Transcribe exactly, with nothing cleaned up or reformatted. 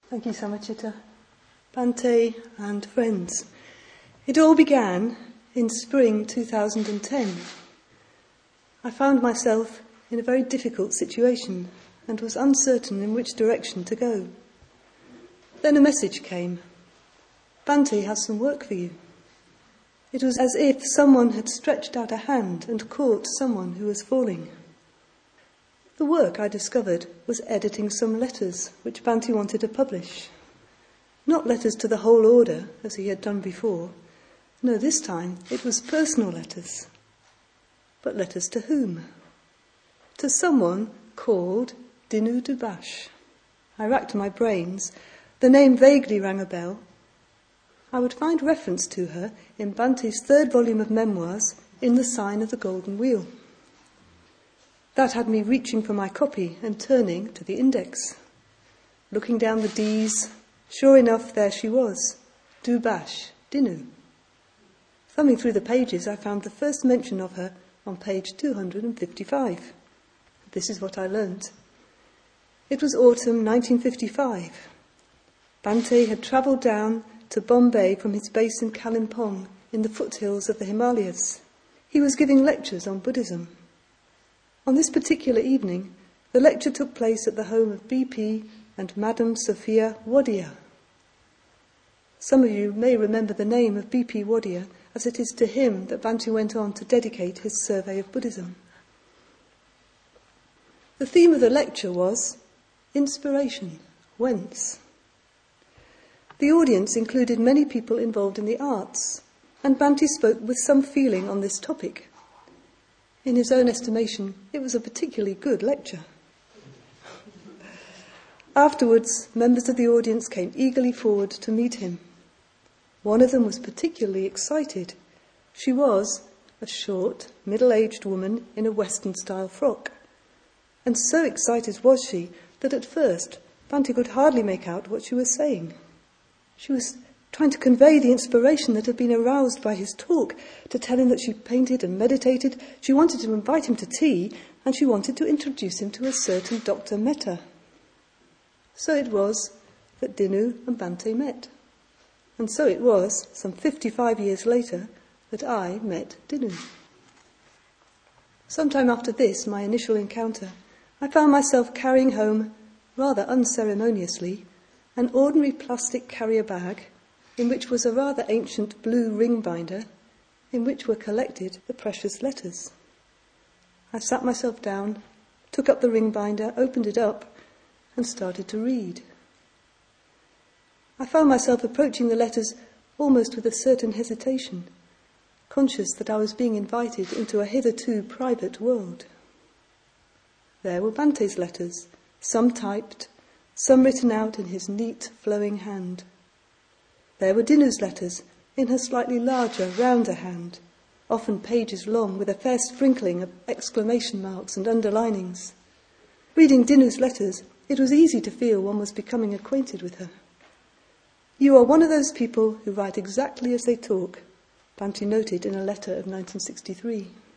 Thank you, Samachita. Bhante and friends. It all began in spring two thousand ten. I found myself in a very difficult situation and was uncertain in which direction to go. Then a message came. Bhante has some work for you. It was as if someone had stretched out a hand and caught someone who was falling. The work, I discovered, was editing some letters which Bhante wanted to publish. Not letters to the whole order, as he had done before. No, this time it was personal letters. But letters to whom? To someone called Dinu Dubash. I racked my brains. The name vaguely rang a bell. I would find reference to her in Bhante's third volume of memoirs, In the Sign of the Golden Wheel. That had me reaching for my copy and turning to the index. Looking down the D's, sure enough, there she was, Dubash, Dinu. Thumbing through the pages, I found the first mention of her on page two hundred fifty-five. This is what I learnt. It was autumn nineteen fifty-five. Bhante had travelled down to Bombay from his base in Kalimpong in the foothills of the Himalayas. He was giving lectures on Buddhism. On this particular evening, the lecture took place at the home of B P and Madam Sophia Wadia. Some of you may remember the name of B P Wadia, as it is to him that Bhante went on to dedicate his survey of Buddhism. The theme of the lecture was inspiration, whence? The audience included many people involved in the arts, and Bhante spoke with some feeling on this topic. In his own estimation, it was a particularly good lecture. Afterwards, members of the audience came eagerly forward to meet him. One of them was particularly excited. She was a short, middle-aged woman in a Western-style frock. And so excited was she that at first Bhante could hardly make out what she was saying. She was trying to convey the inspiration that had been aroused by his talk, to tell him that she painted and meditated, she wanted to invite him to tea, and she wanted to introduce him to a certain Doctor Mehta. So it was that Dinu and Bhante met. And so it was, some fifty-five years later, that I met Dinu. Sometime after this, my initial encounter, I found myself carrying home, rather unceremoniously, an ordinary plastic carrier bag in which was a rather ancient blue ring binder in which were collected the precious letters. I sat myself down, took up the ring binder, opened it up, and started to read. I found myself approaching the letters almost with a certain hesitation, conscious that I was being invited into a hitherto private world. There were Bhante's letters, some typed, some written out in his neat, flowing hand. There were Dinu's letters, in her slightly larger, rounder hand, often pages long, with a fair sprinkling of exclamation marks and underlinings. Reading Dinu's letters, it was easy to feel one was becoming acquainted with her. You are one of those people who write exactly as they talk, Bhante noted in a letter of nineteen sixty-three.